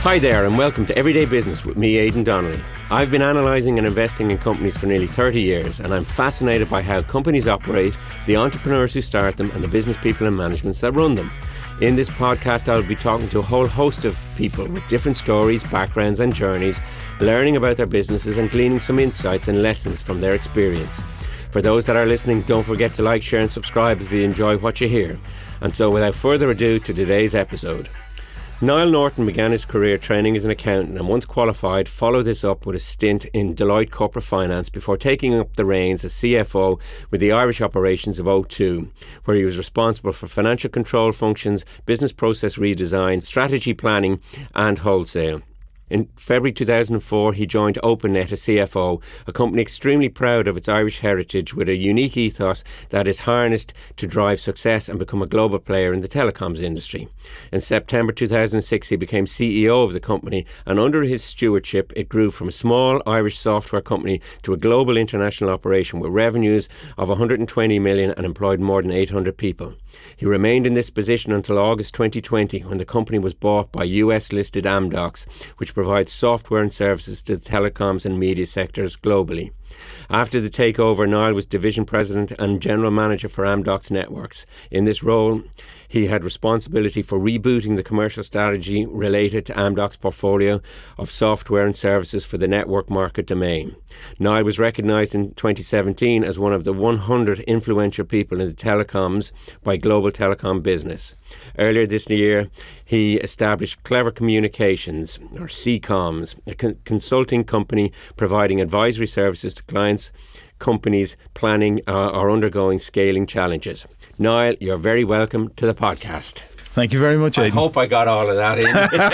Hi there and welcome to Everyday Business with me, Aidan Donnelly. I've been analysing and investing in companies for nearly 30 years and I'm fascinated by how companies operate, the entrepreneurs who start them and the business people and managements that run them. In this podcast I'll be talking to a whole host of people with different stories, backgrounds and journeys, learning about their businesses and gleaning some insights and lessons from their experience. For those that are listening, don't forget to like, share and subscribe if you enjoy what you hear. And so without further ado, to today's episode. Niall Norton began his career training as an accountant and once qualified followed this up with a stint in Deloitte Corporate Finance before taking up the reins as CFO with the Irish operations of O2, where he was responsible for financial control functions, business process redesign, strategy planning and wholesale. In February 2004, he joined OpenNet as CFO, a company extremely proud of its Irish heritage with a unique ethos that is harnessed to drive success and become a global player in the telecoms industry. In September 2006, he became CEO of the company, and under his stewardship, it grew from a small Irish software company to a global international operation with revenues of 120 million and employed more than 800 people. He remained in this position until August 2020 when the company was bought by US-listed Amdocs, which provides software and services to the telecoms and media sectors globally. After the takeover, Niall was division president and general manager for Amdocs Networks. In this role, he had responsibility for rebooting the commercial strategy related to Amdocs' portfolio of software and services for the network market domain. Niall was recognised in 2017 as one of the 100 influential people in the telecoms by Global Telecom Business. Earlier this year, he established Clever Communications, or CComms, a consulting company providing advisory services to clients, companies planning or undergoing scaling challenges. Niall, you're very welcome to the podcast. Thank you very much, Aidan. I hope I got all of that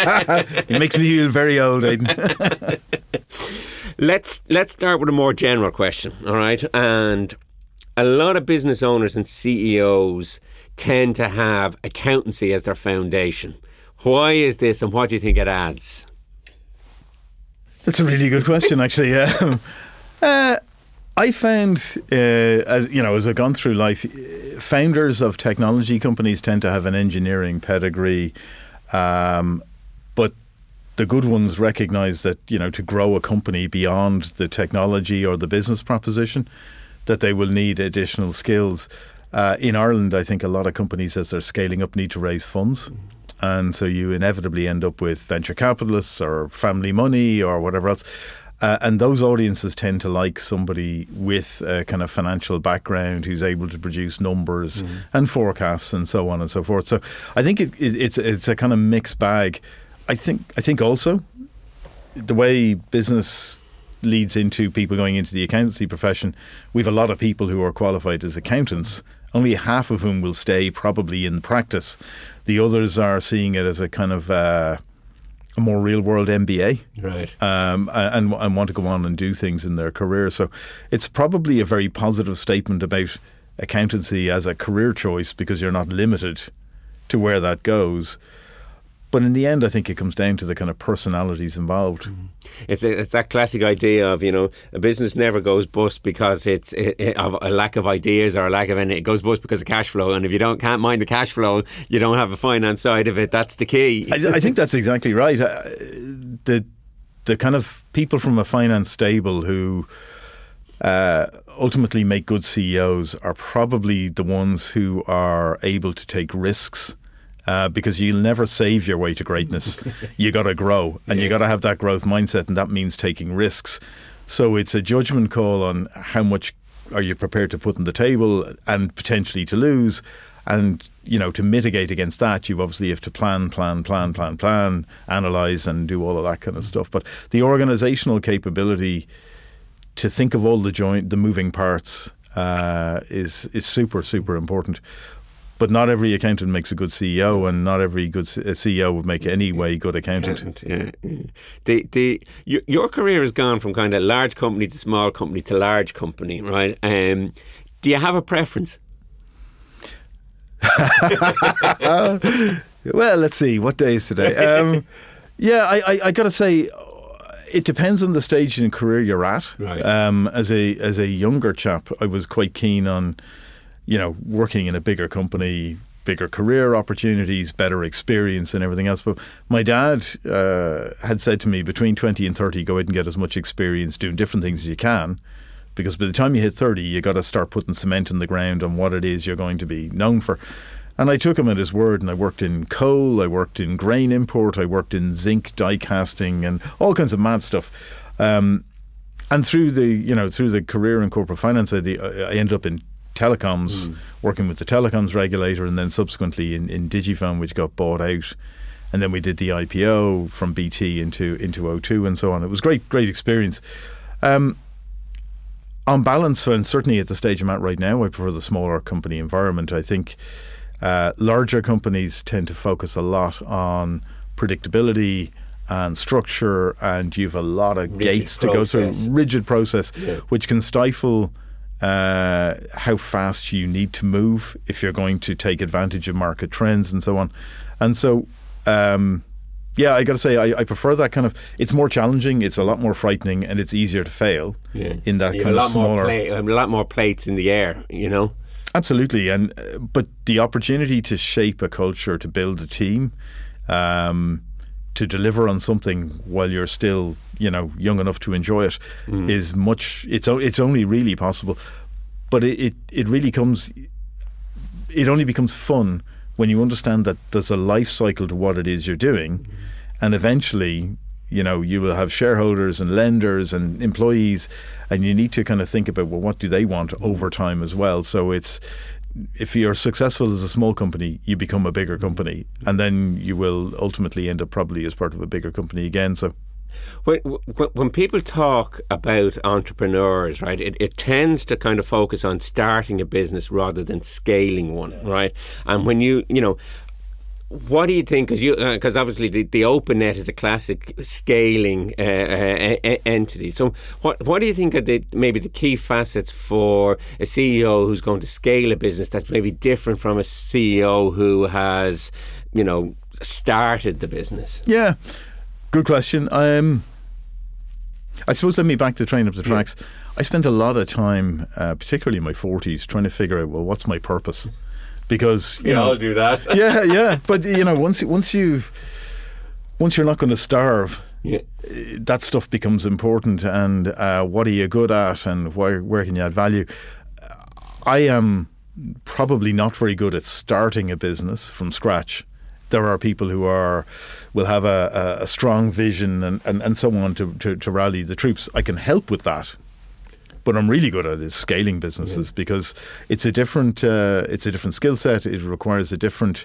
in. It makes me feel very old, Aidan. Let's start with a more general question, all right? And a lot of business owners and CEOs tend to have accountancy as their foundation. Why is this, and what do you think it adds? That's a really good question, actually. I found, as I've gone through life, founders of technology companies tend to have an engineering pedigree, but the good ones recognise that, to grow a company beyond the technology or the business proposition, that they will need additional skills. In Ireland, I think a lot of companies, as they're scaling up, need to raise funds. And so you inevitably end up with venture capitalists or family money or whatever else. And those audiences tend to like somebody with a kind of financial background who's able to produce numbers and forecasts and so on and so forth. So I think it's a kind of mixed bag. I think also the way business leads into people going into the accountancy profession, we have a lot of people who are qualified as accountants, only half of whom will stay probably in practice. The others are seeing it as a kind of a more real-world MBA, right? And want to go on and do things in their career. So it's probably a very positive statement about accountancy as a career choice because you're not limited to where that goes. But in the end, I think it comes down to the kind of personalities involved. It's that classic idea of, a business never goes bust because it's of a lack of ideas or a lack of anything. It goes bust because of cash flow. And if you can't mind the cash flow, you don't have a finance side of it. That's the key. I think that's exactly right. The kind of people from a finance stable who ultimately make good CEOs are probably the ones who are able to take risks. Because you'll never save your way to greatness. You got to grow and you got to have that growth mindset, and that means taking risks. So it's a judgment call on how much are you prepared to put on the table and potentially to lose. And, to mitigate against that, you obviously have to plan, analyse and do all of that kind of stuff. But the organisational capability to think of all the moving parts is super, super important. But not every accountant makes a good CEO, and not every good CEO would make any way good accountant. Your career has gone from kind of large company to small company to large company, right? Do you have a preference? Well, let's see. What day is today? I got to say, it depends on the stage in career you're at. Right. As a younger chap, I was quite keen on working in a bigger company, bigger career opportunities, better experience and everything else. But my dad had said to me, between 20 and 30, go out and get as much experience doing different things as you can, because by the time you hit 30, you got to start putting cement in the ground on what it is you're going to be known for. And I took him at his word, and I worked in coal, I worked in grain import, I worked in zinc die casting and all kinds of mad stuff. And through the career in corporate finance, I ended up in telecoms, working with the telecoms regulator, and then subsequently in Digifone, which got bought out. And then we did the IPO from BT into O2 and so on. It was great experience. On balance, and certainly at the stage I'm at right now, I prefer the smaller company environment. I think larger companies tend to focus a lot on predictability and structure, and you have a lot of gates to go through, rigid process, which can stifle how fast you need to move if you're going to take advantage of market trends and so on. And so, I got to say, I prefer that kind of. It's more challenging, it's a lot more frightening, and it's easier to fail in that kind of smaller. A lot more plates in the air, you know. Absolutely, but the opportunity to shape a culture, to build a team, to deliver on something while you're still, young enough to enjoy it, is much. It's only really possible, but it only becomes fun when you understand that there's a life cycle to what it is you're doing, and eventually, you will have shareholders and lenders and employees, and you need to kind of think about, well, what do they want over time as well? So if you're successful as a small company, you become a bigger company, and then you will ultimately end up probably as part of a bigger company again. So when people talk about entrepreneurs, right, it tends to kind of focus on starting a business rather than scaling one, right? And when what do you think? Because obviously the OpenNet is a classic scaling entity. So what do you think are maybe the key facets for a CEO who's going to scale a business that's maybe different from a CEO who has, started the business? Yeah, good question. I suppose let me back to Train Up the Tracks. Yeah. I spent a lot of time, particularly in my 40s, trying to figure out, well, what's my purpose? Because I'll do that. yeah. But once you're not going to starve, that stuff becomes important. And what are you good at, and where can you add value? I am probably not very good at starting a business from scratch. There are people who will have a strong vision and so on to rally the troops. I can help with that. But I'm really good at is scaling businesses, because it's a different skill set. It requires a different,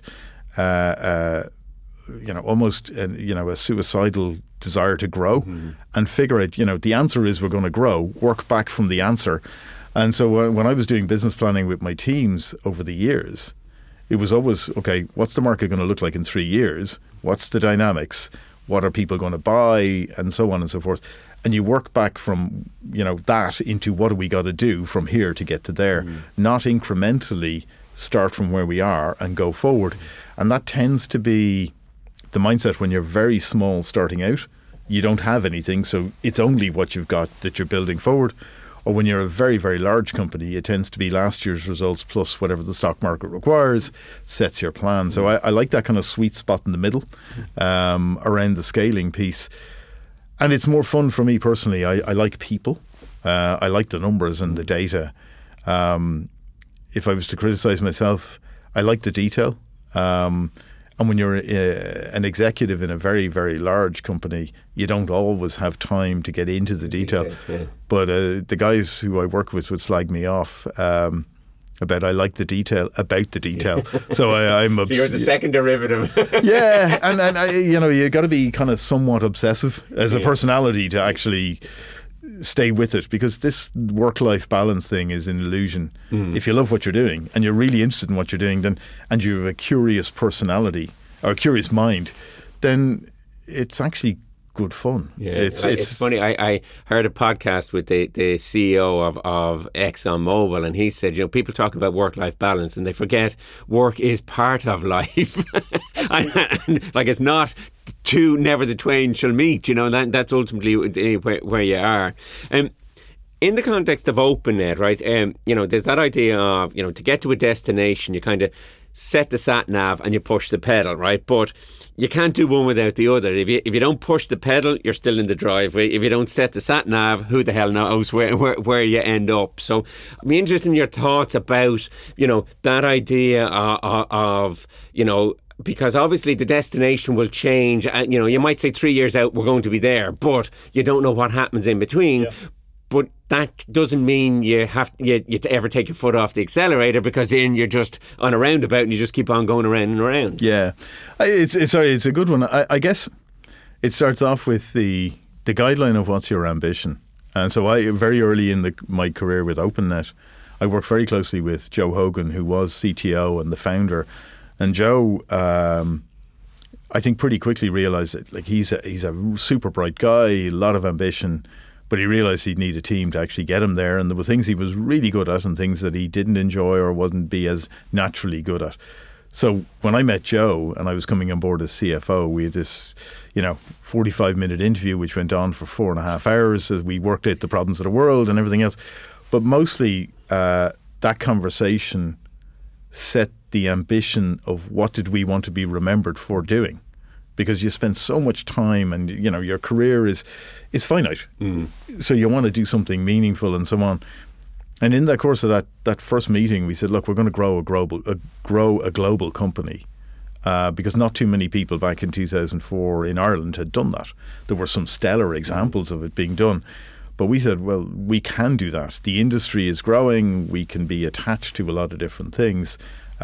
almost a suicidal desire to grow and figure out. The answer is we're going to grow. Work back from the answer. And so when I was doing business planning with my teams over the years, it was always, okay, what's the market going to look like in 3 years? What's the dynamics? What are people going to buy? And so on and so forth. And you work back from, that into what do we got to do from here to get to there, not incrementally start from where we are and go forward. And that tends to be the mindset when you're very small starting out. You don't have anything, so it's only what you've got that you're building forward. Or when you're a very, very large company, it tends to be last year's results plus whatever the stock market requires sets your plan. So I like that kind of sweet spot in the middle around the scaling piece. And it's more fun for me personally. I like people. I like the numbers and the data. If I was to criticize myself, I like the detail. And when you're an executive in a very, very large company, you don't always have time to get into the detail. But the guys who I work with would slag me off about I like the detail about the detail. So I'm so you're the second derivative. Yeah, and you got to be kind of somewhat obsessive as a personality to actually stay with it, because this work-life balance thing is an illusion. If you love what you're doing and you're really interested in what you're doing, then and you have a curious personality or a curious mind, then it's actually good fun. Yeah, it's funny. I heard a podcast with the CEO of ExxonMobil, and he said, people talk about work-life balance and they forget work is part of life. and, like, it's not two, never the twain shall meet. That's ultimately where you are. in the context of OpenNet, right? There's that idea of, to get to a destination, you kind of set the sat nav and you push the pedal, right? But you can't do one without the other. If you don't push the pedal, you're still in the driveway. If you don't set the sat nav, who the hell knows where you end up? So I'm interested in your thoughts about, that idea of because obviously the destination will change. You might say 3 years out we're going to be there, but you don't know what happens in between. Yeah. But that doesn't mean you ever take your foot off the accelerator, because then you're just on a roundabout and you just keep on going around and around. Yeah, it's a good one. I guess it starts off with the guideline of what's your ambition. And so I, very early in my career with OpenNet, I worked very closely with Joe Hogan, who was CTO and the founder. And Joe, I think pretty quickly realised that he's a super bright guy, a lot of ambition. But he realised he'd need a team to actually get him there, and there were things he was really good at and things that he didn't enjoy or wouldn't be as naturally good at. So when I met Joe and I was coming on board as CFO, we had this, 45-minute interview which went on for 4.5 hours as we worked out the problems of the world and everything else. But mostly that conversation set the ambition of what did we want to be remembered for doing. Because you spend so much time and, your career is finite. Mm. So you want to do something meaningful and so on. And in the course of that first meeting, we said, look, we're going to grow a global company. Because not too many people back in 2004 in Ireland had done that. There were some stellar examples of it being done. But we said, well, we can do that. The industry is growing. We can be attached to a lot of different things.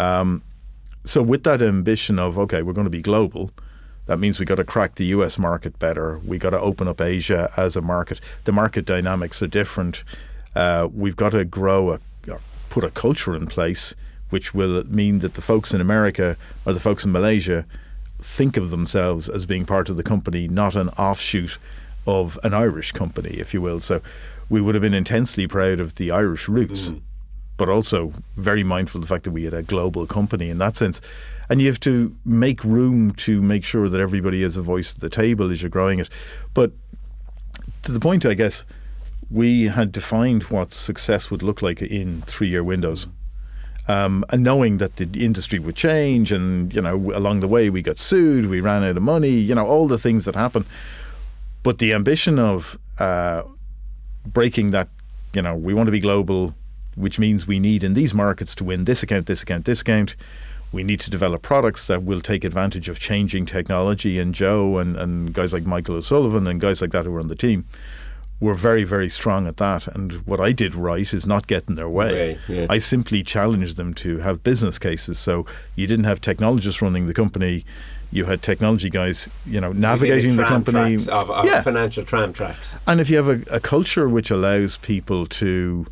So with that ambition of, okay, we're going to be global, that means we got to crack the US market better. We got to open up Asia as a market. The market dynamics are different. We've got to put a culture in place, which will mean that the folks in America or the folks in Malaysia think of themselves as being part of the company, not an offshoot of an Irish company, if you will. So we would have been intensely proud of the Irish roots, but also very mindful of the fact that we had a global company in that sense. And you have to make room to make sure that everybody has a voice at the table as you're growing it. But to the point, I guess, we had defined what success would look like in 3-year windows. And knowing that the industry would change and, along the way we got sued, we ran out of money, all the things that happen. But the ambition of breaking that, we want to be global, which means we need in these markets to win this account, this account, this account. We need to develop products that will take advantage of changing technology. And Joe and guys like Michael O'Sullivan and guys like that who were on the team were very, very strong at that. And what I did right is not get in their way. Yeah. I simply challenged them to have business cases. So you didn't have technologists running the company. You had technology guys, navigating the company. Of financial tram tracks. And if you have a culture which allows people to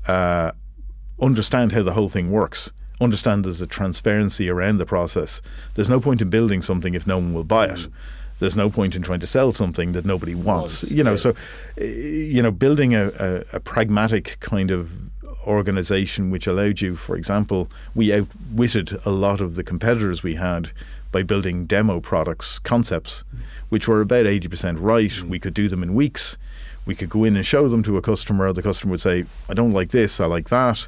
understand how the whole thing works, understand there's a transparency around the process. There's no point in building something if no one will buy it. There's no point in trying to sell something that nobody wants. So building a pragmatic kind of organization which allowed you, for example, we outwitted a lot of the competitors we had by building demo products, concepts, which were about 80% right. We could do them in weeks. We could go in and show them to a customer. The customer would say, I don't like this, I like that.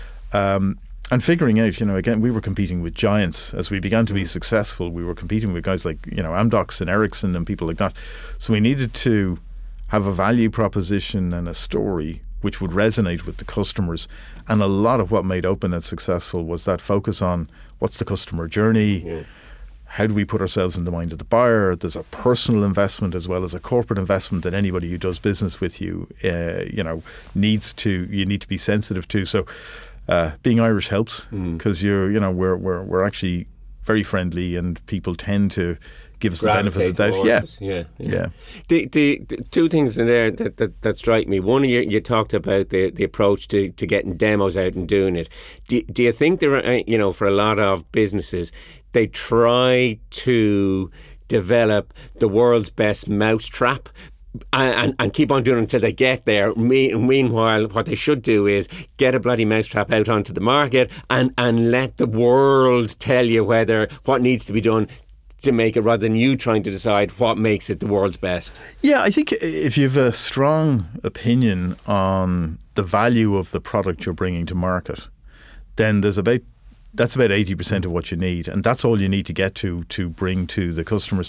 And figuring out, again, we were competing with giants. As we began to be successful, we were competing with guys like, Amdocs and Ericsson and people like that. So we needed to have a value proposition and a story which would resonate with the customers. And a lot of what made OpenNet successful was that focus on what's the customer journey, how do we put ourselves in the mind of the buyer. There's a personal investment as well as a corporate investment that anybody who does business with you, you need to be sensitive to. So being Irish helps because we're actually very friendly and people tend to give us the benefit of the doubt. Yeah. The two things in there that strike me. One, you talked about the approach to getting demos out and doing it. Do you think there are, for a lot of businesses, they try to develop the world's best mousetrap and keep on doing it until they get there. Meanwhile, what they should do is get a bloody mousetrap out onto the market and let the world tell you what needs to be done. to make it, rather than you trying to decide what makes it the world's best? Yeah, I think if you have a strong opinion on the value of the product you're bringing to market, then that's about 80% of what you need, and that's all you need to get to bring to the customers.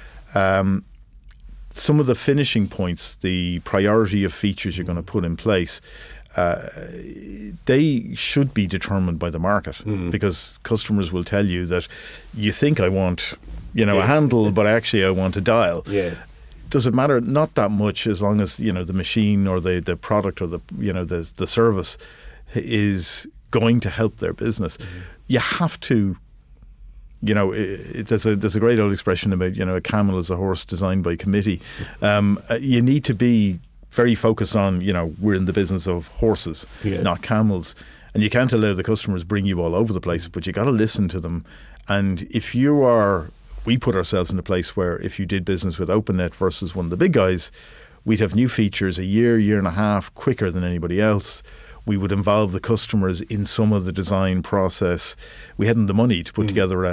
Some of the finishing points, the priority of features you're going to put in place, they should be determined by the market, because customers will tell you that you think I want, a handle, but actually I want a dial. Yeah. Does it matter? Not that much, as long as the machine or the product or the service is going to help their business. You have to. There's a great old expression about a camel is a horse designed by committee. You need to be very focused on, we're in the business of horses, not camels. And you can't allow the customers bring you all over the place, but you got to listen to them. And if we put ourselves in a place where if you did business with OpenNet versus one of the big guys, we'd have new features a year and a half quicker than anybody else. We would involve the customers in some of the design process. We hadn't the money to put together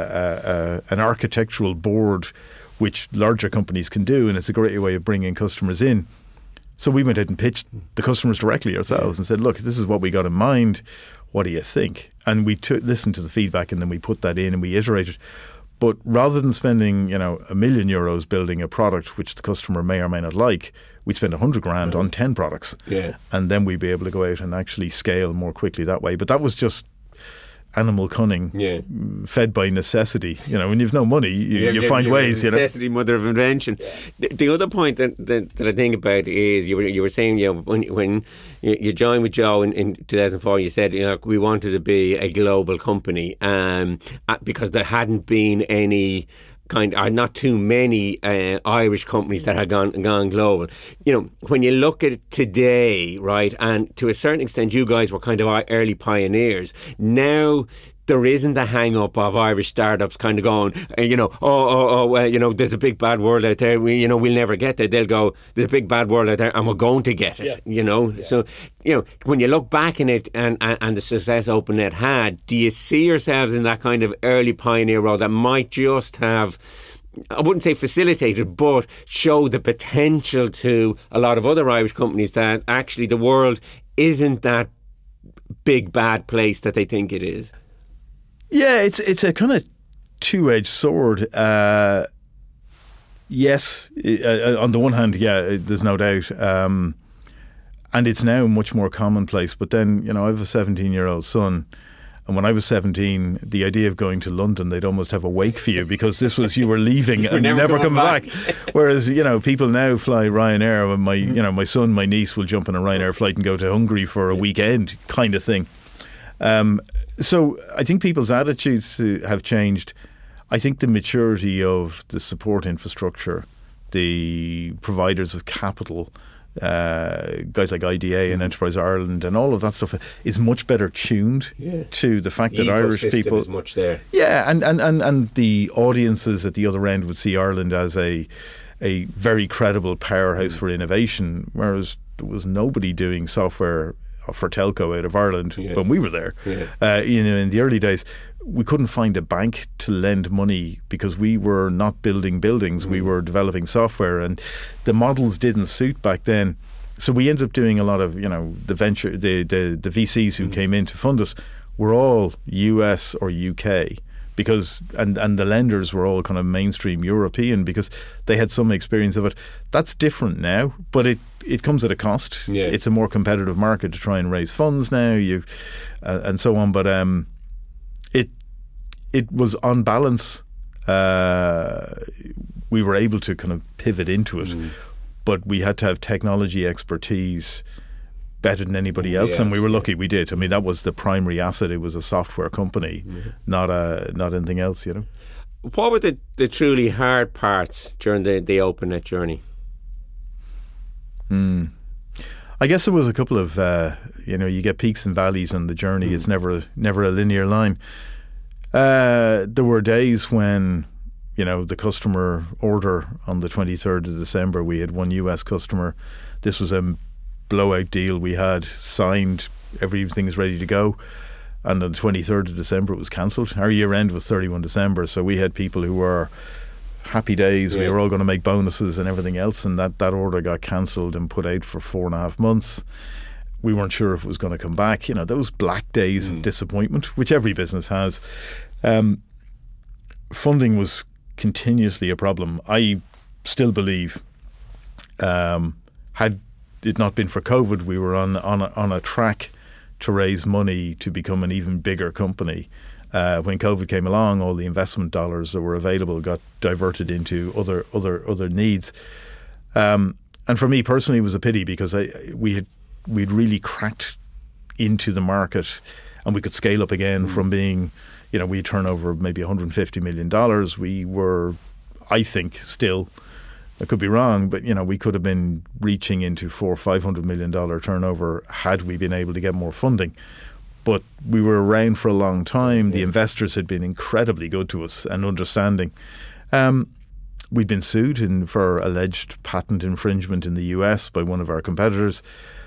an architectural board, which larger companies can do, and it's a great way of bringing customers in. So we went out and pitched the customers directly ourselves and said, look, this is what we got in mind. What do you think? And we listened to the feedback, and then we put that in and we iterated. But rather than spending, €1 million building a product which the customer may or may not like, we'd spend 100 grand on 10 products. Yeah. And then we'd be able to go out and actually scale more quickly that way. But that was just animal cunning, fed by necessity. When you've no money, you find ways. Necessity, mother of invention. Yeah. The other point that I think about is you were saying, when you joined with Joe in 2004, you said we wanted to be a global company, because there hadn't been any not too many Irish companies that had gone global. When you look at it today, right, and to a certain extent you guys were kind of early pioneers. Now there isn't the hang-up of Irish startups kind of going, there's a big bad world out there, we'll never get there. They'll go, there's a big bad world out there and we're going to get it, So, when you look back in it and the success OpenNet had, do you see yourselves in that kind of early pioneer role that might just have, I wouldn't say facilitated, but show the potential to a lot of other Irish companies that actually the world isn't that big bad place that they think it is? Yeah, it's a kind of two-edged sword. Yes, on the one hand, there's no doubt. And it's now much more commonplace. But then, I have a 17-year-old son. And when I was 17, the idea of going to London, they'd almost have a wake for you, because this was, you were leaving and never come back. Whereas, people now fly Ryanair. My son, my niece will jump on a Ryanair flight and go to Hungary for a weekend kind of thing. So I think people's attitudes have changed. I think the maturity of the support infrastructure, the providers of capital, guys like IDA and Enterprise Ireland and all of that stuff is much better tuned to the fact that Irish people is much there. Yeah, and the audiences at the other end would see Ireland as a very credible powerhouse for innovation, whereas there was nobody doing software for telco out of Ireland when we were there. In the early days, we couldn't find a bank to lend money because we were not building buildings, we were developing software, and the models didn't suit back then. So we ended up doing a lot of, the venture, the VCs who came in to fund us were all US or UK, because and the lenders were all kind of mainstream European because they had some experience of it. That's different now, but it comes at a cost. Yeah. It's a more competitive market to try and raise funds now, and so on. But it was on balance. We were able to kind of pivot into it, but we had to have technology expertise better than anybody else, and we were lucky we did. I mean, that was the primary asset. It was a software company, not anything else. What were the truly hard parts during the OpenNet journey? I guess there was a couple of you get peaks and valleys on the journey. It's never a linear line. There were days when the customer order on the 23rd of December, we had one US customer. This was a blowout deal. We had signed, everything's ready to go, and on the 23rd of December it was cancelled. Our year end was 31 December, so we had people who were happy days. We were all going to make bonuses and everything else, and that order got cancelled and put out for 4.5 months. We weren't sure if it was going to come back. Those black days of disappointment, which every business has. Funding was continuously a problem. I still believe, had it not been for COVID, we were on a track to raise money to become an even bigger company. When COVID came along, all the investment dollars that were available got diverted into other needs. And for me personally, it was a pity because we'd really cracked into the market, and we could scale up again from being, we turn over maybe $150 million. We were, I think, still, I could be wrong, but we could have been reaching into $400 or $500 million turnover had we been able to get more funding. But we were around for a long time. The investors had been incredibly good to us and understanding. We'd been sued for alleged patent infringement in the US by one of our competitors.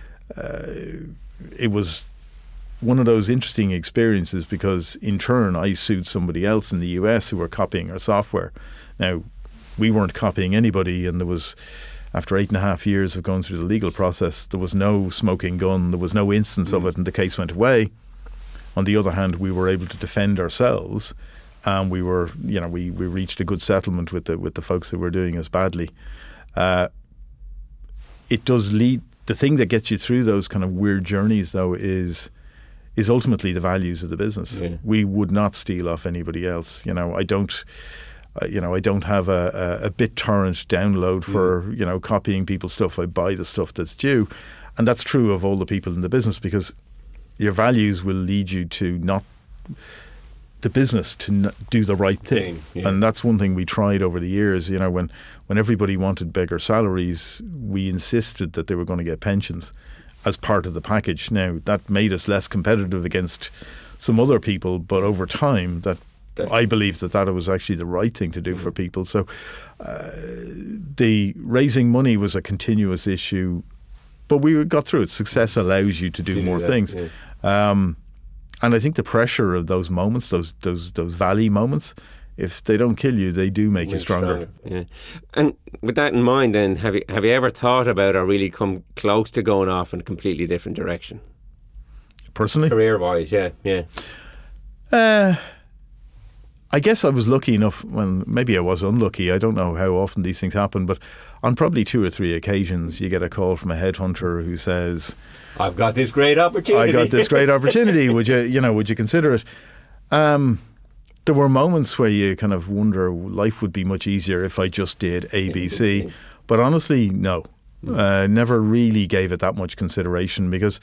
It was one of those interesting experiences because in turn I sued somebody else in the US who were copying our software. Now, we weren't copying anybody, and there was, after 8.5 years of going through the legal process, there was no smoking gun, there was no instance of it, and the case went away. On the other hand, we were able to defend ourselves, and we were, we reached a good settlement with the folks who were doing us badly. It does lead. The thing that gets you through those kind of weird journeys, though, is ultimately the values of the business. Yeah. We would not steal off anybody else. I don't have a BitTorrent download for copying people's stuff. I buy the stuff that's due, and that's true of all the people in the business because your values will lead you to not the business to do the right thing. Yeah. And that's one thing we tried over the years. When everybody wanted bigger salaries, we insisted that they were going to get pensions as part of the package. Now, that made us less competitive against some other people, but over time, I believe that was actually the right thing to do for people. So the raising money was a continuous issue, but we got through it. Success allows you to do more things. Yeah. And I think the pressure of those moments, those valley moments, if they don't kill you, they do make you stronger. Yeah. And with that in mind, then, have you ever thought about or really come close to going off in a completely different direction? Personally? Career-wise, yeah. I guess I was lucky enough when, maybe I was unlucky, I don't know how often these things happen, but on probably 2 or 3 occasions you get a call from a headhunter who says, I've got this great opportunity. Would you consider it? There were moments where you kind of wonder, life would be much easier if I just did ABC. But honestly, no. Never really gave it that much consideration because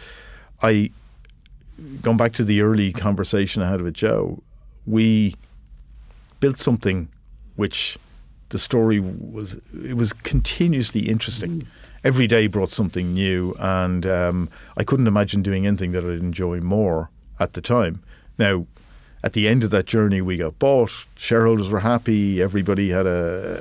going back to the early conversation I had with Joe, we built something which the story was continuously interesting. Every day brought something new, and I couldn't imagine doing anything that I'd enjoy more at the time. Now, at the end of that journey, we got bought. Shareholders were happy. Everybody had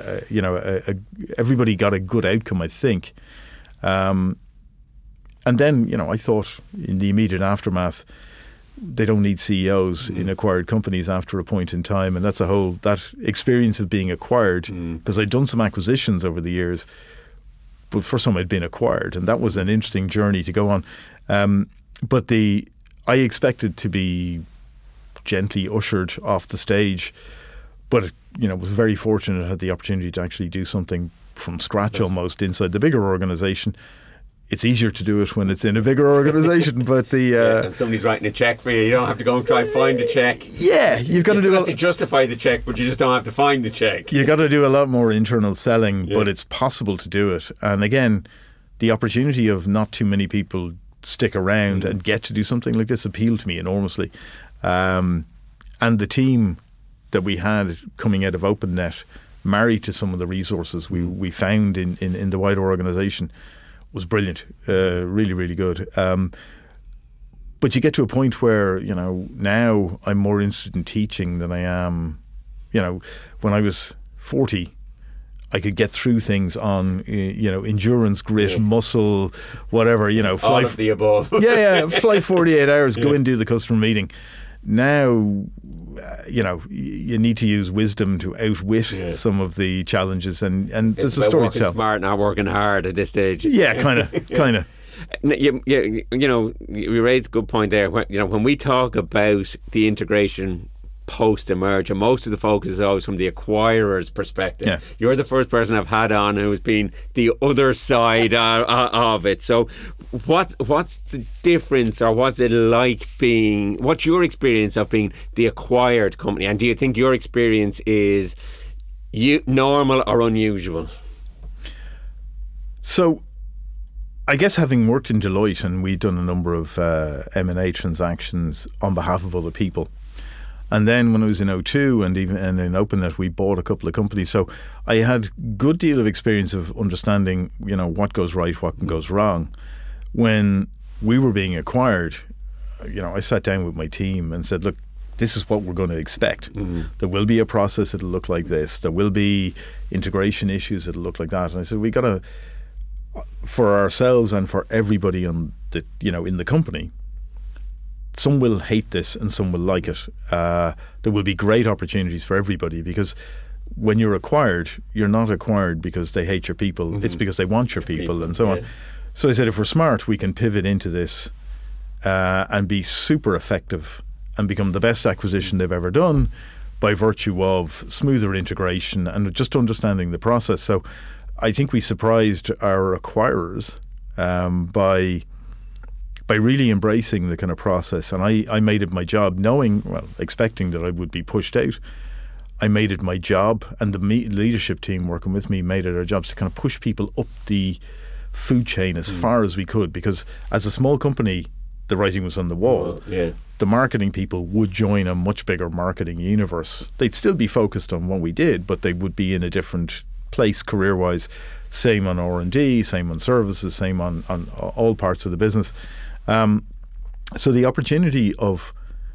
everybody got a good outcome, I think. And then, I thought in the immediate aftermath, they don't need CEOs in acquired companies after a point in time, and that's that experience of being acquired. Because I'd done some acquisitions over the years, but for some I'd been acquired, and that was an interesting journey to go on. But I expected to be gently ushered off the stage, but was very fortunate I had the opportunity to actually do something from scratch almost inside the bigger organisation. It's easier to do it when it's in a bigger organisation, but and somebody's writing a check for you. You don't have to go and try and find the check. Yeah, you've got to justify the check, but you just don't have to find the check. You've got to do a lot more internal selling, but it's possible to do it. And again, the opportunity of not too many people stick around and get to do something like this appealed to me enormously. And the team that we had coming out of OpenNet, married to some of the resources we found in the wider organisation, was brilliant, really, really good. But you get to a point where, now I'm more interested in teaching than I am. When I was 40, I could get through things on, endurance, grit, muscle, whatever, all of the above. fly 48 hours, go in and do the customer meeting. Now, you need to use wisdom to outwit some of the challenges, and there's a story to tell. Smart, not working hard at this stage. Yeah, kind of. You raised a good point there. When we talk about the integration post-emerge, and most of the focus is always from the acquirer's perspective. Yeah. You're the first person I've had on who's been the other side of it. So what's the difference, or what's it like what's your experience of being the acquired company, and do you think your experience is normal or unusual? So I guess, having worked in Deloitte, and we'd done a number of M&A transactions on behalf of other people, and then when I was in O2 and in OpenNet, we bought a couple of companies. So I had a good deal of experience of understanding, what goes right, what goes wrong. When we were being acquired, I sat down with my team and said, look, this is what we're going to expect. Mm-hmm. There will be a process that'll look like this. There will be integration issues that'll look like that. And I said, we got to, for ourselves and for everybody in the company, some will hate this and some will like it. There will be great opportunities for everybody, because when you're acquired, you're not acquired because they hate your people. Mm-hmm. It's because they want your people and so on. So I said, if we're smart, we can pivot into this and be super effective and become the best acquisition they've ever done by virtue of smoother integration and just understanding the process. So I think we surprised our acquirers by really embracing the kind of process. And I made it my job, expecting that I would be pushed out. I made it my job, and the leadership team working with me made it our jobs to kind of push people up the food chain as far as we could, because as a small company, the writing was on the wall. The marketing people would join a much bigger marketing universe. They'd still be focused on what we did, but they would be in a different place career-wise. Same on R&D, same on services, same on all parts of the business. So the opportunity of,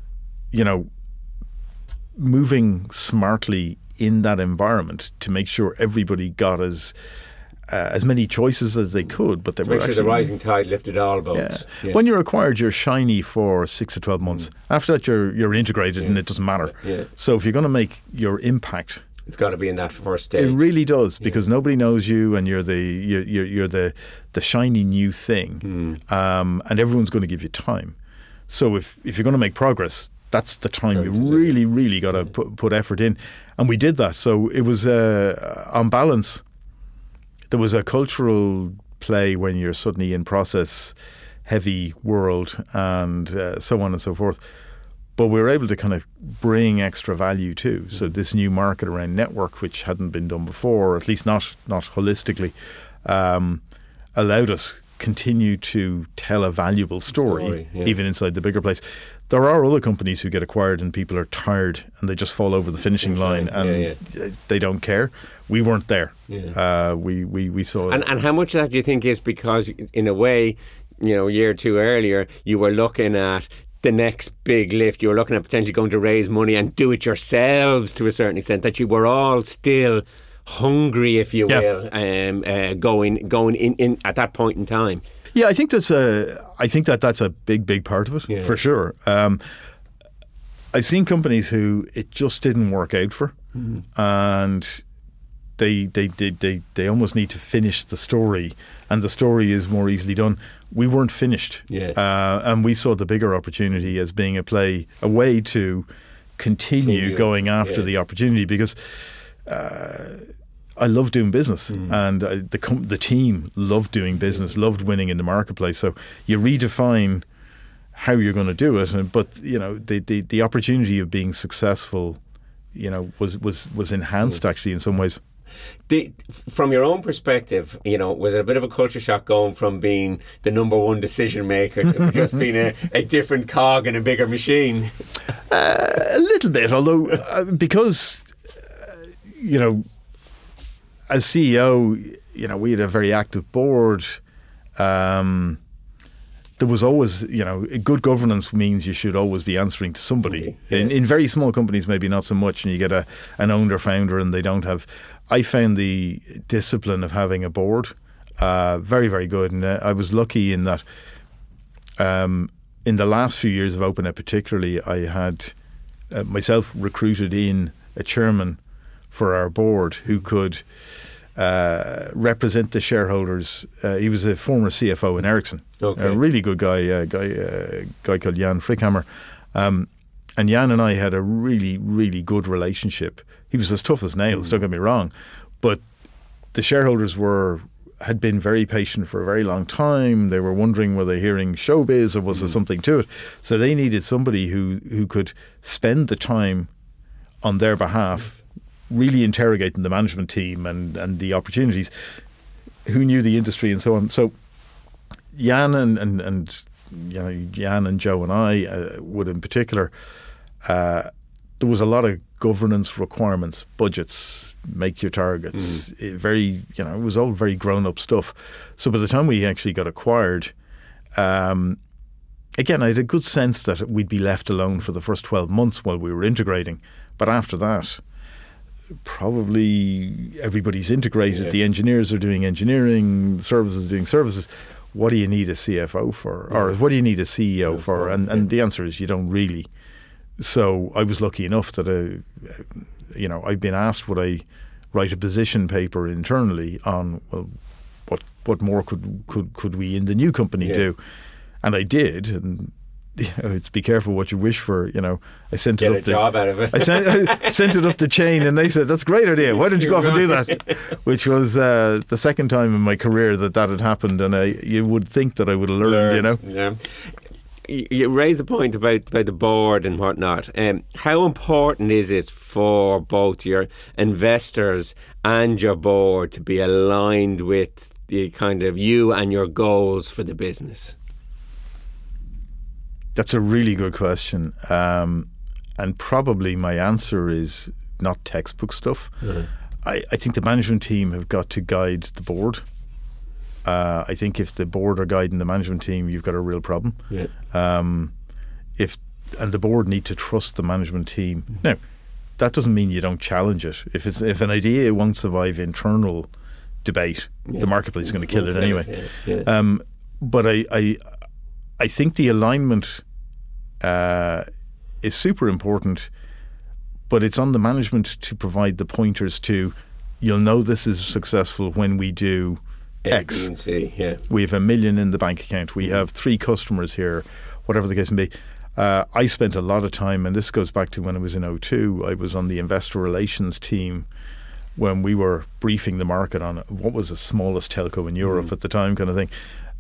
moving smartly in that environment to make sure everybody got as many choices as they could, but they were actually, the rising tide lifted all boats. Yeah. Yeah. When you're acquired, you're shiny for 6 to 12 months. After that, you're integrated, and it doesn't matter. Yeah. So if you're going to make your impact, it's got to be in that first stage. It really does, because nobody knows you, and you're the shiny new thing, and everyone's going to give you time. So if you're going to make progress, that's the time you really, really got to put effort in, and we did that. So it was on balance. There was a cultural play when you're suddenly in process heavy world and so on and so forth. But we were able to kind of bring extra value too. So this new market around network, which hadn't been done before, or at least not holistically, allowed us continue to tell a valuable story even inside the bigger place. There are other companies who get acquired and people are tired and they just fall over the finishing line and they don't care. We weren't there. We saw it. And how much of that do you think is because, in a way, a year or two earlier, you were looking at the next big lift, you were looking at potentially going to raise money and do it yourselves to a certain extent, that you were all still hungry, if you will, going in at that point in time? Yeah, I think that's a big part of it, for sure. I've seen companies who it just didn't work out for, and they almost need to finish the story, and the story is more easily done. We weren't finished, and we saw the bigger opportunity as being a way to continue going after the opportunity, because I love doing business, and the team loved doing business, loved winning in the marketplace. So you redefine how you're going to do it, but the opportunity of being successful, was enhanced actually in some ways. From your own perspective, was it a bit of a culture shock going from being the number one decision maker to just being a different cog in a bigger machine? A little bit, although because as CEO, we had a very active board. There was always, good governance means you should always be answering to somebody. In very small companies, maybe not so much, and you get an owner founder and they don't have. I found the discipline of having a board very, very good, and I was lucky in that in the last few years of OpenNet particularly, I had myself recruited in a chairman for our board who could represent the shareholders. He was a former CFO in Ericsson, a really good guy, a guy called Jan Frickhammer. And Jan and I had a really, really good relationship. He was as tough as nails, don't get me wrong, but the shareholders had been very patient for a very long time. They were wondering, were they hearing showbiz or was there something to it? So they needed somebody who could spend the time on their behalf, really interrogating the management team and the opportunities, who knew the industry and so on. So Jan and Jan and Joe and I would in particular, there was a lot of governance requirements, budgets, make your targets. It was all very grown up stuff. So by the time we actually got acquired, again, I had a good sense that we'd be left alone for the first 12 months while we were integrating. But after that, probably everybody's integrated. Yeah. The engineers are doing engineering, the services are doing services. What do you need a CFO for? Or what do you need a CEO for? And the answer is you don't really. So I was lucky enough that, I'd been asked would I write a position paper internally on, well, what more could we in the new company do? And I did, and it's be careful what you wish for. I sent Get it up. Get a job out of it. I sent it up the chain, and they said, "That's a great idea. Why don't you go off and do that?" Which was the second time in my career that had happened, and you would think that I would have learned. Yeah. You raised the point about the board and whatnot. How important is it for both your investors and your board to be aligned with the kind of you and your goals for the business? That's a really good question. And probably my answer is not textbook stuff. Mm-hmm. I think the management team have got to guide the board. I think if the board are guiding the management team, you've got a real problem. Yeah. And the board need to trust the management team. Mm-hmm. Now, that doesn't mean you don't challenge it. If an idea won't survive internal debate, the marketplace is going to kill it anyway. Yeah. But I think the alignment is super important, but it's on the management to provide the pointers to, you'll know this is successful when we do X. We have $1 million in the bank account. We have 3 customers here, whatever the case may be. I spent a lot of time, and this goes back to when I was in O2, I was on the investor relations team when we were briefing the market on what was the smallest telco in Europe at the time kind of thing.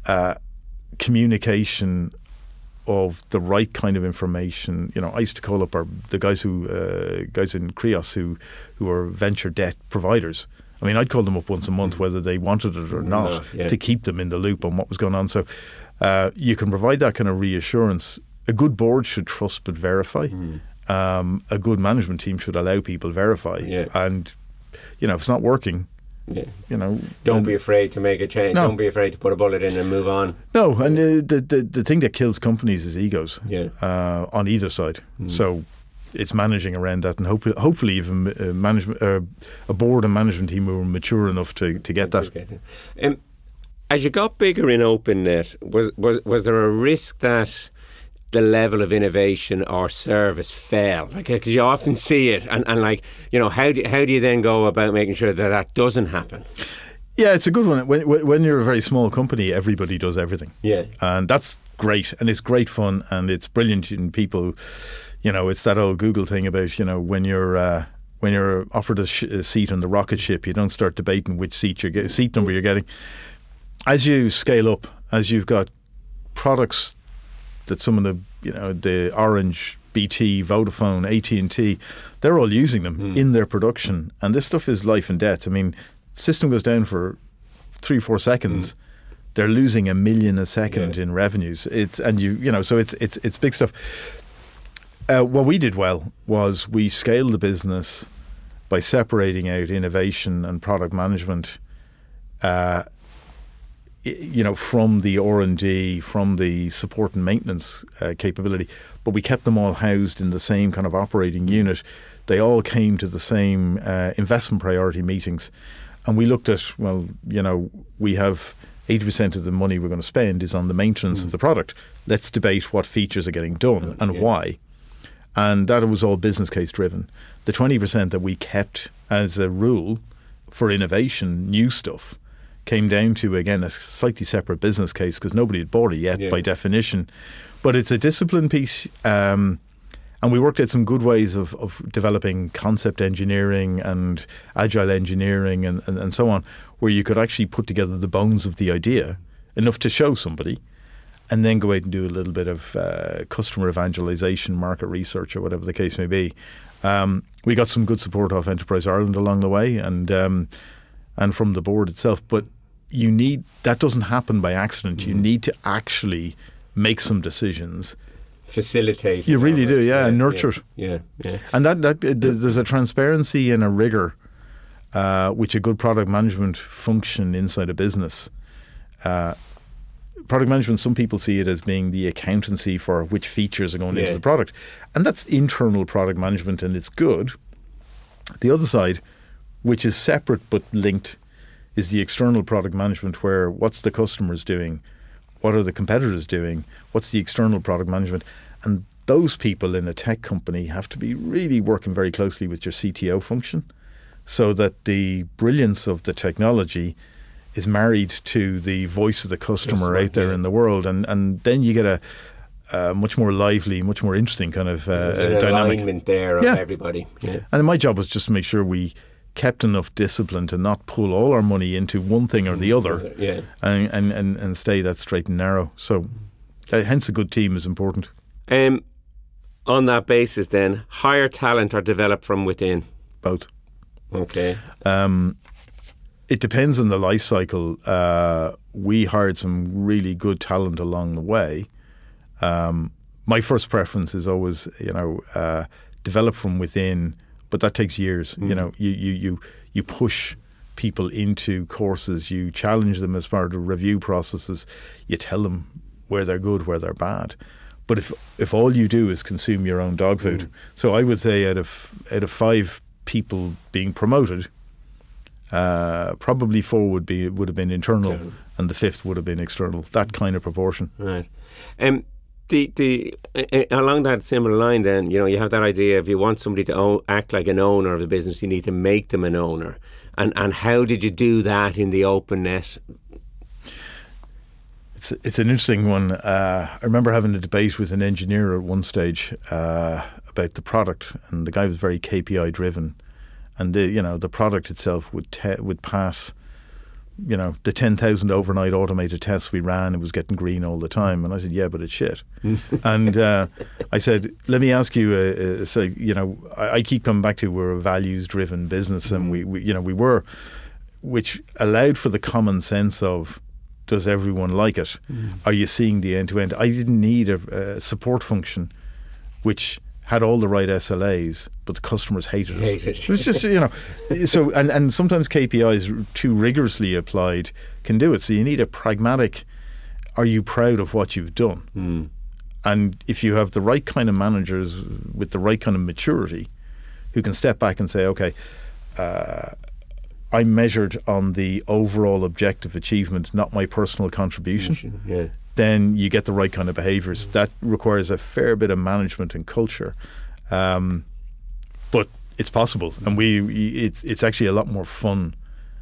Communication of the right kind of information. I used to call up the guys in Creos who are venture debt providers. I mean, I'd call them up once a month, whether they wanted it or not, to keep them in the loop on what was going on. So you can provide that kind of reassurance. A good board should trust but verify. A good management team should allow people verify. Yeah. And, if it's not working, don't be afraid to make a change. No. Don't be afraid to put a bullet in and move on. No, and the thing that kills companies is egos on either side. So it's managing around that, and hopefully even a board and management team who are mature enough to get that. As you got bigger in OpenNet, was there a risk that the level of innovation or service fell? Because you often see it, and how do you then go about making sure that doesn't happen? Yeah, it's a good one. When you're a very small company, everybody does everything. Yeah, and that's great, and it's great fun, and it's brilliant. And people, it's that old Google thing about when you're offered a seat on the rocket ship, you don't start debating which seat number you're getting. As you scale up, as you've got products that some of the Orange, BT, Vodafone, AT&T, they're all using them in their production, and this stuff is life and death. I mean, system goes down for 3-4 seconds, they're losing $1 million a second in revenues. So it's big stuff. What we did well was we scaled the business by separating out innovation and product management. From the R&D, from the support and maintenance capability, but we kept them all housed in the same kind of operating unit. They all came to the same investment priority meetings, and we looked at, we have 80% of the money we're going to spend is on the maintenance of the product. Let's debate what features are getting done and why. And that was all business case driven. The 20% that we kept as a rule for innovation, new stuff, came down to, again, a slightly separate business case because nobody had bought it yet by definition. But it's a discipline piece. And we worked out some good ways of developing concept engineering and agile engineering and so on, where you could actually put together the bones of the idea, enough to show somebody, and then go out and do a little bit of customer evangelization, market research, or whatever the case may be. We got some good support off Enterprise Ireland along the way, and from the board itself. But that doesn't happen by accident. You need to actually make some decisions. Facilitate. You really do, and nurture it. Yeah. And that there's a transparency and a rigor, which a good product management function inside a business. Product management, some people see it as being the accountancy for which features are going into the product. And that's internal product management, and it's good. The other side, which is separate but linked, is the external product management, where what's the customers doing? What are the competitors doing? What's the external product management? And those people in a tech company have to be really working very closely with your CTO function, so that the brilliance of the technology is married to the voice of the customer out there in the world. And then you get a much more lively, much more interesting kind of dynamic. Alignment there of everybody. Yeah. And my job was just to make sure we kept enough discipline to not pull all our money into one thing or the other, and stay that straight and narrow. So hence a good team is important. On that basis then, hire talent or develop from within? Both. Okay. It depends on the life cycle. We hired some really good talent along the way. My first preference is always, develop from within, but that takes years. You push people into courses, you challenge them as part of review processes, you tell them where they're good, where they're bad. But if all you do is consume your own dog food, so I would say out of 5 people being promoted, probably 4 would have been internal, and the 5th would have been external. That kind of proportion. Right. Along that similar line, then you have that idea. If you want somebody to act like an owner of the business, you need to make them an owner. And how did you do that in the OpenNet? It's an interesting one. I remember having a debate with an engineer at one stage about the product, and the guy was very KPI driven, and the product itself would pass, the 10,000 overnight automated tests we ran. It was getting green all the time, and I said, "Yeah, but it's shit." And I said, "Let me ask you, I keep coming back to we're a values driven business, and we were, which allowed for the common sense of." Does everyone like it? Are you seeing the end-to-end? I didn't need a support function which had all the right SLAs, but the customers hated us. It was just, so, and sometimes KPIs too rigorously applied can do it. So you need a pragmatic, are you proud of what you've done? And if you have the right kind of managers with the right kind of maturity who can step back and say, okay, I measured on the overall objective achievement, not my personal contribution, then you get the right kind of behaviours. That requires a fair bit of management and culture. But it's possible. And it's actually a lot more fun.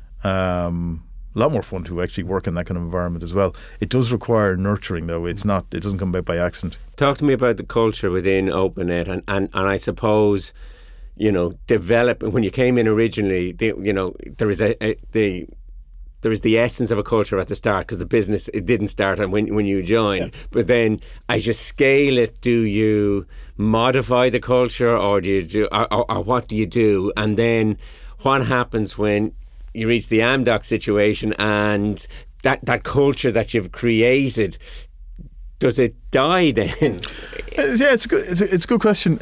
To actually work in that kind of environment as well. It does require nurturing, though. It doesn't come about by accident. Talk to me about the culture within OpenNet, and I suppose, develop. When you came in originally, there is there is the essence of a culture at the start, because the business, it didn't start when you joined. Yeah. But then as you scale it, do you modify the culture, or do you do, or what do you do? And then what happens when you reach the Amdocs situation and that culture that you've created, does it die then? Yeah, it's a good question.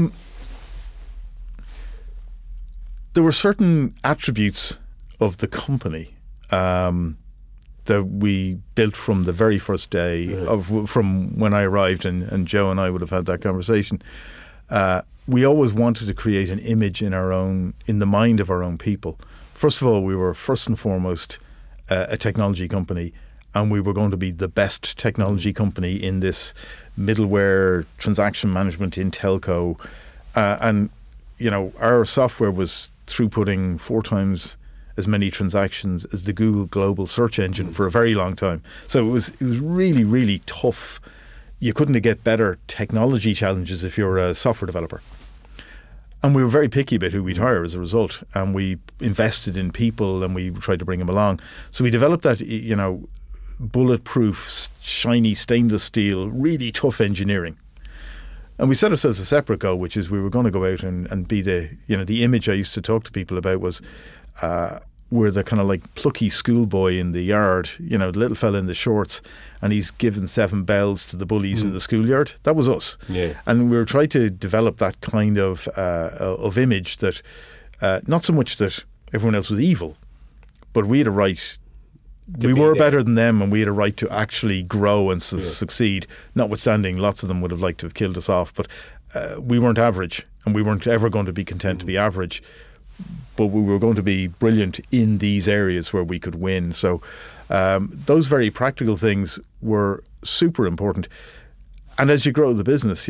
There were certain attributes of the company that we built from the very first day from when I arrived, and Joe and I would have had that conversation. We always wanted to create an image in the mind of our own people. First of all, we were first and foremost a technology company, and we were going to be the best technology company in this middleware transaction management in telco. And, our software was throughputting 4 times as many transactions as the Google global search engine for a very long time. So it was really, really tough. You couldn't get better technology challenges if you're a software developer. And we were very picky about who we'd hire as a result. And we invested in people and we tried to bring them along. So we developed that, bulletproof, shiny stainless steel, really tough engineering. And we set ourselves a separate goal, which is we were going to go out and be the image I used to talk to people about was we're the kind of like plucky schoolboy in the yard, the little fella in the shorts, and he's given 7 bells to the bullies in the schoolyard. That was us. Yeah. And we were trying to develop that kind of image that, not so much that everyone else was evil, but we had a right. We were better than them, and we had a right to actually grow and succeed, notwithstanding lots of them would have liked to have killed us off. But we weren't average, and we weren't ever going to be content to be average. But we were going to be brilliant in these areas where we could win. So those very practical things were super important. And as you grow the business,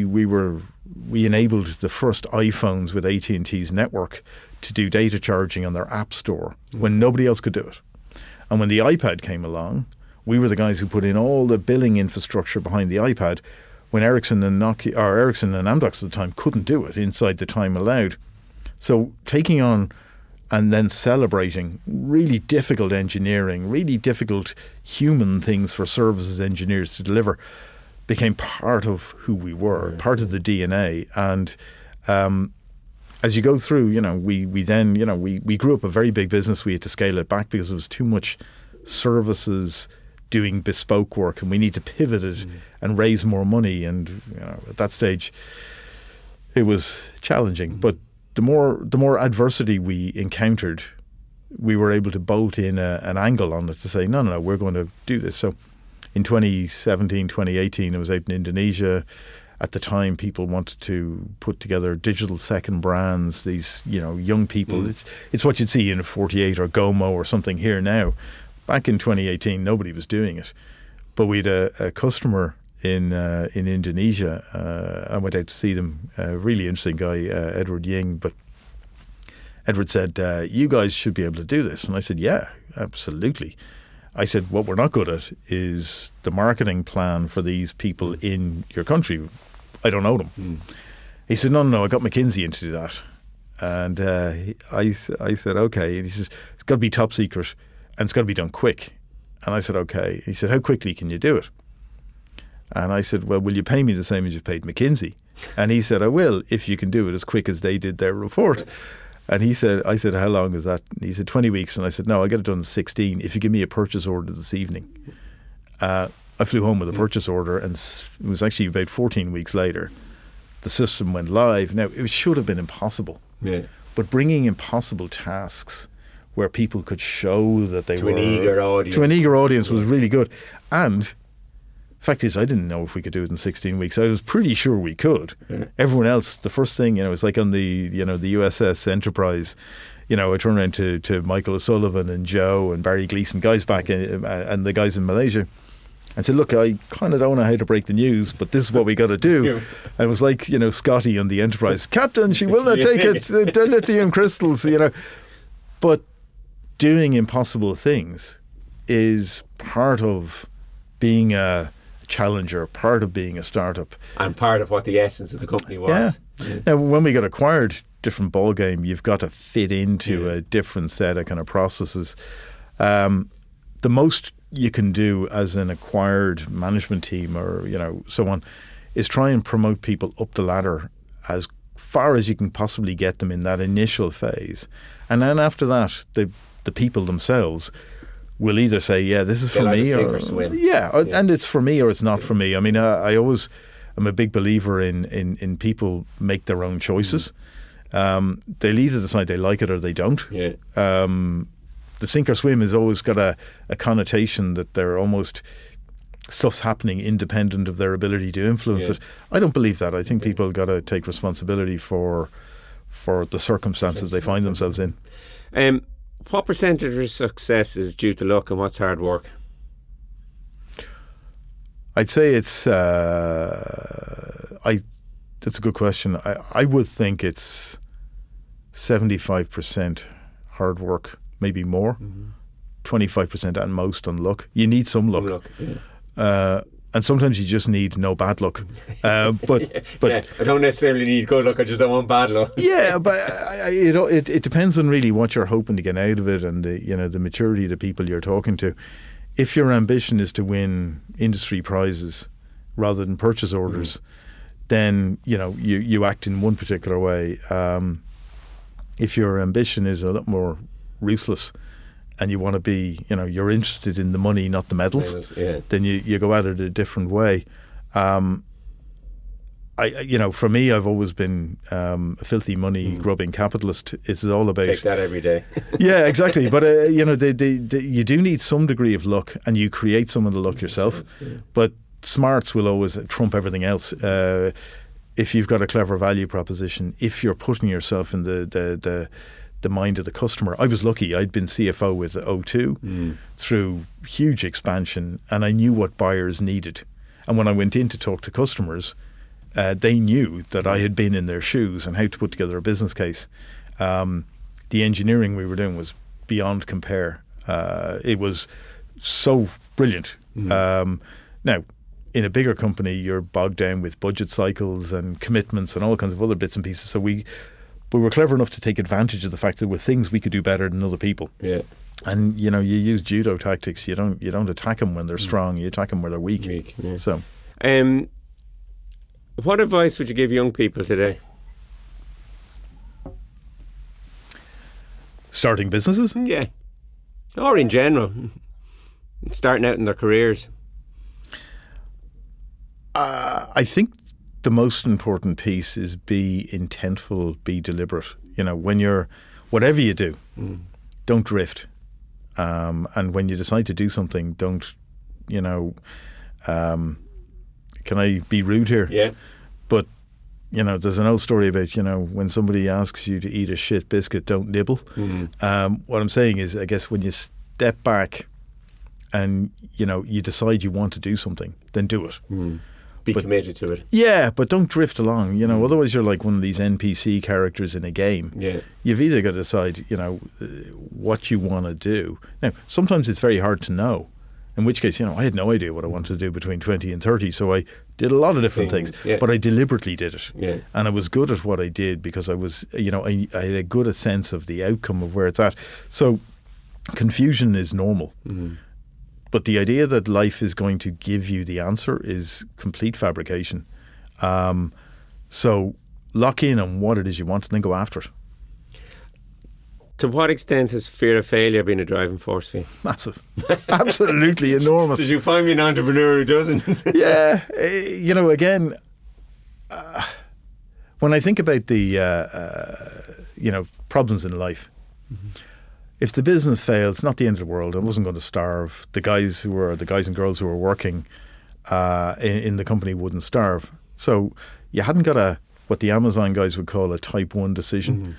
we enabled the first iPhones with AT&T's network to do data charging on their app store when nobody else could do it. And when the iPad came along, we were the guys who put in all the billing infrastructure behind the iPad when Ericsson and Amdocs at the time couldn't do it inside the time allowed. So taking on and then celebrating really difficult engineering, really difficult human things for services engineers to deliver became part of who we were, part of the DNA. And as you go through, we grew up a very big business. We had to scale it back because there was too much services doing bespoke work, and we need to pivot it and raise more money. And at that stage, it was challenging. But the more adversity we encountered, we were able to bolt in an angle on it to say, no, we're going to do this. So in 2017, 2018, I was out in Indonesia. At the time, people wanted to put together digital second brands, these, young people. It's what you'd see in 48 or Gomo or something here now. Back in 2018, nobody was doing it. But we had a customer in Indonesia. I went out to see them. A really interesting guy, Edward Ying. But Edward said, you guys should be able to do this. And I said, yeah, absolutely. I said, what we're not good at is the marketing plan for these people in your country. I don't know them. He said, no, I got McKinsey in to do that. And I said, okay. And he says, it's got to be top secret and it's got to be done quick. And I said, okay. He said, how quickly can you do it? And I said, well, will you pay me the same as you paid McKinsey? And he said, I will, if you can do it as quick as they did their report. And I said, how long is that? And he said, 20 weeks. And I said, no, I'll get it done in 16 if you give me a purchase order this evening. I flew home with a purchase order, and it was actually about 14 weeks later. The system went live. Now, it should have been impossible. Yeah. But bringing impossible tasks where people could show that they were... To an eager audience was really good. And fact is, I didn't know if we could do it in 16 weeks. I was pretty sure we could. Yeah. Everyone else, the first thing, it's like on the USS Enterprise, I turned around to Michael O'Sullivan and Joe and Barry Gleason, guys back and the guys in Malaysia, and said, look, I kind of don't know how to break the news, but this is what we got to do. And it was like, Scotty on the Enterprise, Captain, she will not take it, dilithium crystals, But doing impossible things is part of being a challenger, part of being a startup. And part of what the essence of the company was. Yeah. Now, when we got acquired, different ball game, you've got to fit into a different set of kind of processes. The most you can do as an acquired management team or, so on, is try and promote people up the ladder as far as you can possibly get them in that initial phase. And then after that, the people themselves will either say, yeah, this is for me, or swim. And it's for me or it's not for me. I mean, I always am a big believer in people make their own choices. They'll either decide they like it or they don't. Yeah. The sink or swim has always got a connotation that they're almost stuff's happening independent of their ability to influence it. I don't believe that. I think people got to take responsibility for the circumstances they find themselves in. What percentage of success is due to luck and what's hard work? I'd say it's. That's a good question. I would think it's 75% hard work, maybe more. 25% at most on luck. You need some luck. And sometimes you just need no bad luck. But I don't necessarily need good luck. I just don't want bad luck. Yeah, but it depends on really what you're hoping to get out of it, and the maturity of the people you're talking to. If your ambition is to win industry prizes rather than purchase orders, then you act in one particular way. If your ambition is a lot more ruthless, and you want to be, you're interested in the money, not the medals, then you go at it a different way. For me, I've always been a filthy money grubbing capitalist. It's all about take that every day. Yeah, exactly. But you do need some degree of luck, and you create some of the luck yourself. But smarts will always trump everything else. If you've got a clever value proposition, if you're putting yourself in the mind of the customer. I was lucky. I'd been CFO with O2 through huge expansion, and I knew what buyers needed. And when I went in to talk to customers, they knew that I had been in their shoes and how to put together a business case. The engineering we were doing was beyond compare. It was so brilliant. Now, in a bigger company, you're bogged down with budget cycles and commitments and all kinds of other bits and pieces. So we were clever enough to take advantage of the fact that there were things we could do better than other people. Yeah. And you use judo tactics. You don't attack them when they're strong. You attack them where they're weak. Yeah. So, what advice would you give young people today? Starting businesses? Yeah, or in general, starting out in their careers. I think the most important piece is be intentful, be deliberate. Whatever you do, don't drift. And when you decide to do something, don't, can I be rude here? Yeah. But, there's an old story about, when somebody asks you to eat a shit biscuit, don't nibble. What I'm saying is, I guess when you step back and, you decide you want to do something, then do it. Be committed to it. Yeah, but don't drift along. Otherwise you're like one of these NPC characters in a game. Yeah. You've either got to decide, what you want to do. Now, sometimes it's very hard to know. In which case, I had no idea what I wanted to do between 20 and 30, so I did a lot of different things. But I deliberately did it. Yeah. And I was good at what I did because I was, I had a good sense of the outcome of where it's at. So confusion is normal. But the idea that life is going to give you the answer is complete fabrication. So lock in on what it is you want and then go after it. To what extent has fear of failure been a driving force for you? Massive. Absolutely enormous. Did you find me an entrepreneur who doesn't? Yeah. Again, when I think about the, problems in life, if the business fails, it's not the end of the world. I wasn't going to starve. The guys and girls who were working in the company wouldn't starve. So you hadn't got what the Amazon guys would call a type 1 decision.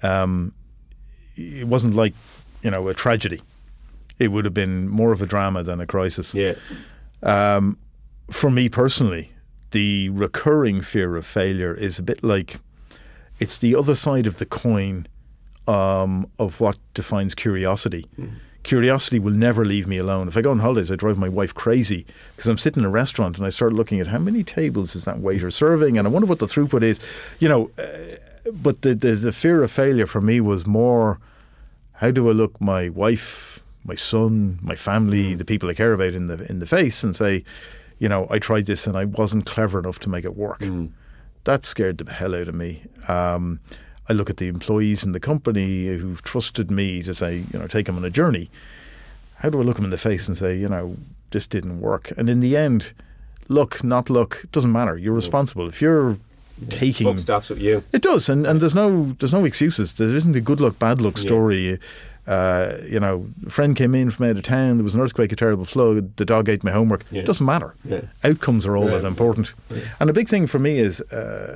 It wasn't like, a tragedy. It would have been more of a drama than a crisis. Yeah. For me personally, the recurring fear of failure is a bit like it's the other side of the coin of what defines curiosity. Curiosity will never leave me alone. If I go on holidays, I drive my wife crazy because I'm sitting in a restaurant and I start looking at how many tables is that waiter serving, and I wonder what the throughput is. But the fear of failure for me was more, how do I look my wife, my son, my family, the people I care about in the face and say, I tried this and I wasn't clever enough to make it work. That scared the hell out of me. I look at the employees in the company who've trusted me to say, take them on a journey. How do I look them in the face and say, this didn't work? And in the end, luck, not luck, doesn't matter. You're responsible. If you're taking... Luck stops with you. It does. And there's no excuses. There isn't a good luck, bad luck story. A friend came in from out of town. There was an earthquake, a terrible flood. The dog ate my homework. It doesn't matter. Yeah. Outcomes are all that important. Yeah. And a big thing for me is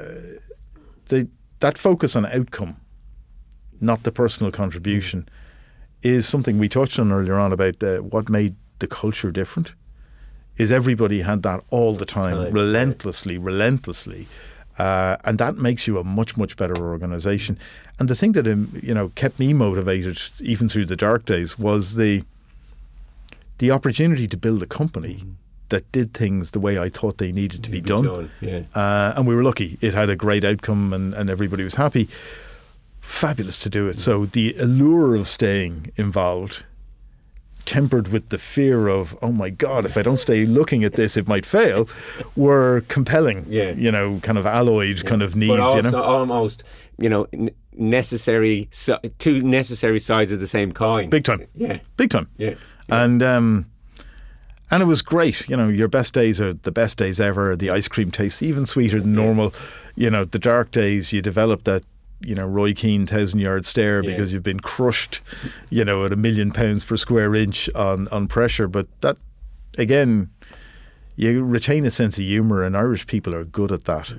that focus on outcome, not the personal contribution, is something we touched on earlier on about what made the culture different. is everybody had that all the time, relentlessly. And that makes you a much, much better organisation. And the thing that kept me motivated even through the dark days was the opportunity to build a company that did things the way I thought they needed to be done. Yeah. And we were lucky. It had a great outcome and everybody was happy. Fabulous to do it. So the allure of staying involved, tempered with the fear of, oh my God, if I don't stay looking at this, it might fail, were compelling, kind of alloyed kind of needs. But also almost, necessary, two necessary sides of the same coin. Big time. Yeah. Big time. Yeah. And it was great. Your best days are the best days ever. The ice cream tastes even sweeter than normal. The dark days, you develop that, Roy Keane 1,000-yard stare because you've been crushed, at £1 million per square inch on pressure. But that, again, you retain a sense of humour, and Irish people are good at that.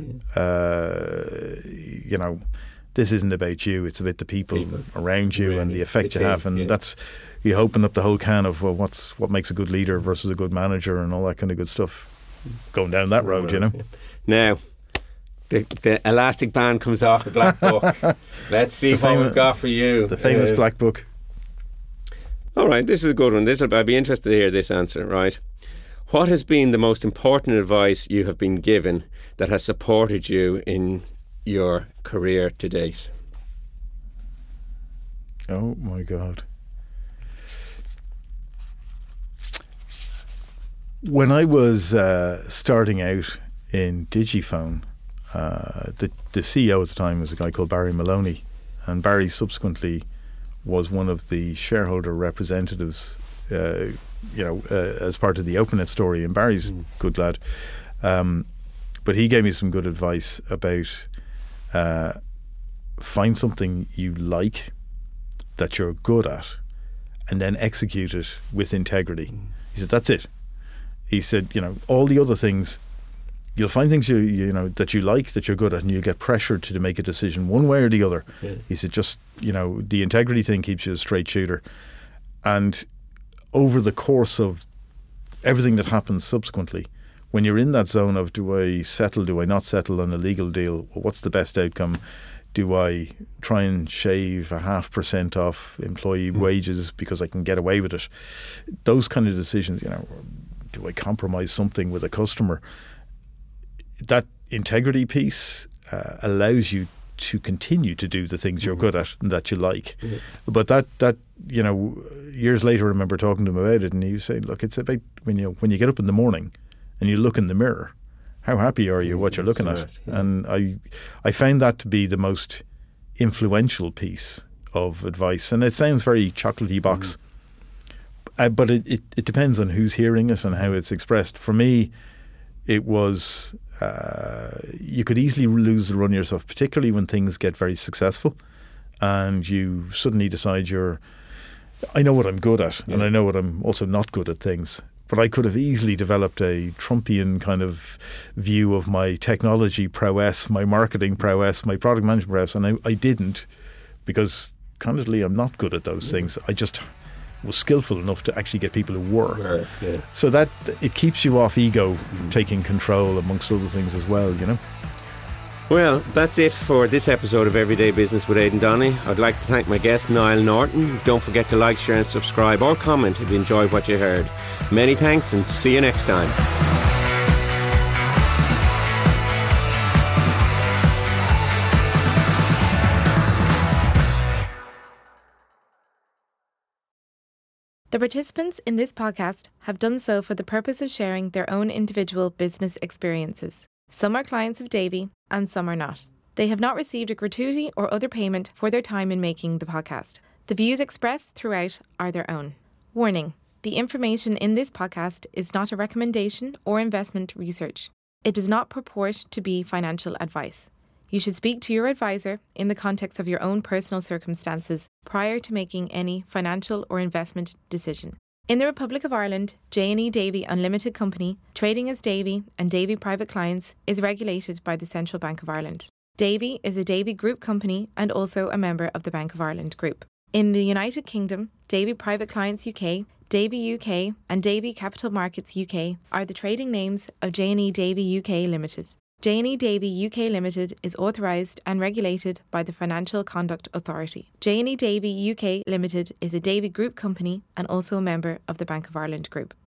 This isn't about you; it's about the people around you and the effect you have, and that's you open up the whole can of what makes a good leader versus a good manager and all that kind of good stuff. Going down that road, Now. The elastic band comes off the black book. Let's see what we've got for you. The famous black book. All right, this is a good one. I'd be interested to hear this answer, right? What has been the most important advice you have been given that has supported you in your career to date? Oh my God. When I was starting out in Digifone, the CEO at the time was a guy called Barry Maloney, and Barry subsequently was one of the shareholder representatives, as part of the Openet story. And Barry's a good lad, but he gave me some good advice about find something you like that you're good at, and then execute it with integrity. He said, "That's it." He said, all the other things. You'll find things that you like, that you're good at, and you'll get pressured to make a decision one way or the other. Yeah. He said, just, the integrity thing keeps you a straight shooter. And over the course of everything that happens subsequently, when you're in that zone of do I settle, do I not settle on a legal deal, what's the best outcome? Do I try and shave 0.5% off employee wages because I can get away with it? Those kind of decisions, do I compromise something with a customer? That integrity piece allows you to continue to do the things you're good at and that you like. But that years later I remember talking to him about it, and he was saying, look, it's about when you get up in the morning and you look in the mirror, how happy are you what you're looking at? And I found that to be the most influential piece of advice. And it sounds very chocolatey box, but it depends on who's hearing it and how it's expressed. For me, it was you could easily lose the run yourself, particularly when things get very successful and you suddenly decide I know what I'm good at, and I know what I'm also not good at things. But I could have easily developed a Trumpian kind of view of my technology prowess, my marketing prowess, my product management prowess, and I didn't, because candidly I'm not good at those things. I just was skillful enough to actually get people who were. So that it keeps you off ego, taking control amongst other things as well, Well, that's it for this episode of Everyday Business with Aidan Donnelly. I'd like to thank my guest, Niall Norton. Don't forget to like, share and subscribe, or comment if you enjoyed what you heard. Many thanks, and see you next time. The participants in this podcast have done so for the purpose of sharing their own individual business experiences. Some are clients of Davy and some are not. They have not received a gratuity or other payment for their time in making the podcast. The views expressed throughout are their own. Warning: the information in this podcast is not a recommendation or investment research. It does not purport to be financial advice. You should speak to your advisor in the context of your own personal circumstances prior to making any financial or investment decision. In the Republic of Ireland, J&E Davy Unlimited Company, trading as Davy and Davy Private Clients, is regulated by the Central Bank of Ireland. Davy is a Davy Group company and also a member of the Bank of Ireland Group. In the United Kingdom, Davy Private Clients UK Davy UK and Davy Capital Markets UK are the trading names of J&E Davy UK Limited. J&E Davy UK Limited is authorised and regulated by the Financial Conduct Authority. J&E Davy UK Limited is a Davy Group company and also a member of the Bank of Ireland Group.